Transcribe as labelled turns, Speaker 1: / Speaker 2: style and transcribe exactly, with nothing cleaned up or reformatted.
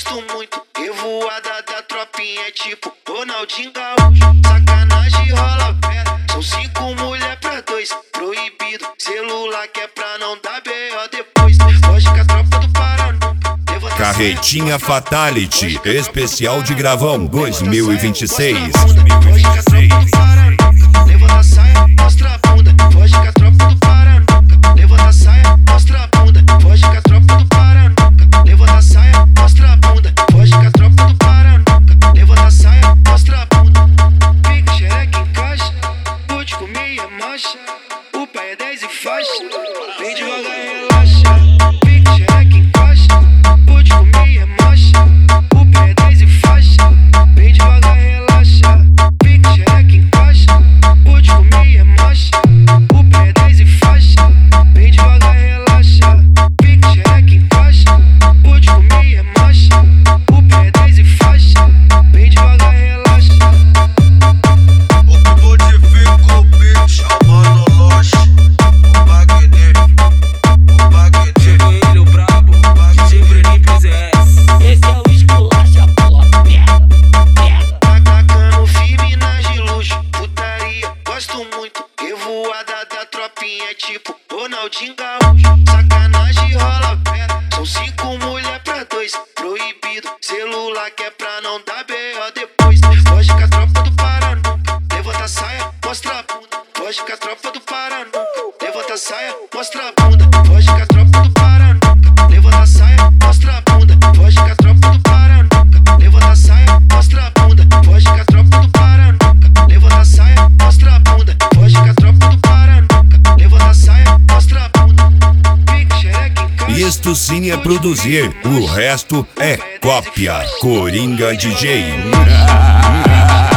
Speaker 1: gosto muito. Revoada da tropinha é tipo Ronaldinho Gaúcho. Sacanagem rola fera, são cinco mulher pra dois. Proibido, celular que é pra não dar B O depois. Foge com a tropa do Paraná.
Speaker 2: Carretinha Fatality, especial de Gravão dois mil e vinte e seis.
Speaker 1: Foge com a tropa do Paraná. Levanta a saia, mostra a bunda. Foge com a tropa do Paraná. Levanta a saia, mostra a bunda. Foge com a tropa do Paraná. Levanta a saia, mostra a bunda. Foge com a tropa do Paraná. Levanta a saia, mostra a bunda. Fica xereca em caixa, pode comer é marcha. O pai é dez e faixa, vem devagar e relaxa. Fica xereca em caixa, pode comer é marcha. O pai é dez e faixa, vem devagar e relaxa. Fica xereca em caixa, pode comer é marcha. O pai é dez e faixa, vem devagar e relaxa. Fica xereca em caixa, pode comer é marcha. O pai é dez e faixa, vem devagar e relaxa.
Speaker 3: Modifica o beat, chamando o loche. O Bagner, o Bagner.
Speaker 4: Chegou ele, o brabo, D J Bruninho P Z S.
Speaker 5: Esse é o esculacha, porra, pega, pega.
Speaker 1: Atacando firme nas de luxo, putaria, gosto muito. Revoada da tropinha é tipo Ronaldinho Gaúcho. Sacanagem rola fera, são cinco mulher pra dois. Proibido, celular que é pra não dar B O depois. Foge com a tropa do Paraná. Levanta a saia, mostra a bunda. Foge com a tropa do Paraná. Levanta a saia, mostra a bunda. Foge com a tropa do Paraná. Levanta a saia, mostra a bunda. Foge com a tropa do Paraná. Levanta a saia, mostra a bunda. Foge com a tropa do Paraná. Levanta a saia, mostra a bunda. Foge com a tropa do Paraná. Levanta a saia, mostra a bunda. Fica xereca em caixa.
Speaker 2: Isto sim é produzir, o resto é cópia. Coringa D J.